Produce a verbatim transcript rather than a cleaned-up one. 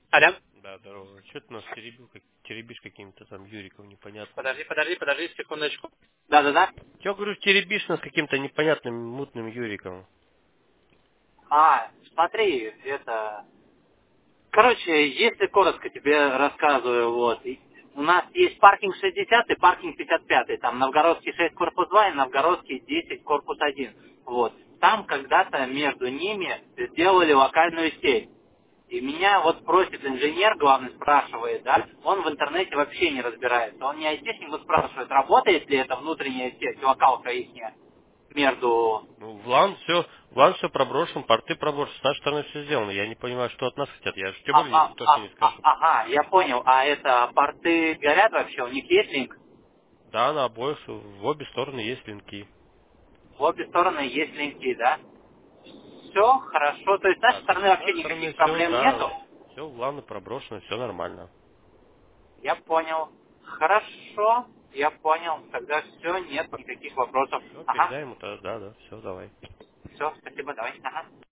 Алло. Да, здорово. Что ты нас теребил, как, теребишь каким-то там Юриком непонятным? Подожди, подожди, подожди, секундочку. Да-да-да. Че, говорю, теребишь нас каким-то непонятным мутным Юриком? А, смотри, это... Короче, если коротко тебе рассказываю, вот, и у нас есть паркинг шестьдесят и паркинг пятьдесят пять, там Новгородский шесть корпус два и Новгородский десять корпус один. Вот. Там когда-то между ними сделали локальную сеть. И меня вот просит инженер, главный спрашивает, да, он в интернете вообще не разбирается. Он не айтишник, вот спрашивает, работает ли это внутренняя сеть, локалка их между... Ну, в лан все, в лан все проброшен, порты проброшены, с нашей стороны все сделано. Я не понимаю, что от нас хотят. Я же тем А, более а, не- точно а, не а, скажу. ага, я понял. А это порты горят вообще? У них есть линк? Да, на обоих, в обе стороны есть линки. В обе стороны есть линки, да? Все хорошо. То есть с нашей Да, то есть стороны с вообще нашей стороны никаких все, проблем да, нету? все в ланы проброшено, все нормально. Я понял. Хорошо, я понял. Тогда все, нет никаких вопросов. Все, Ага. передай ему тогда, да, да, все, давай. Все, спасибо, давай. Ага.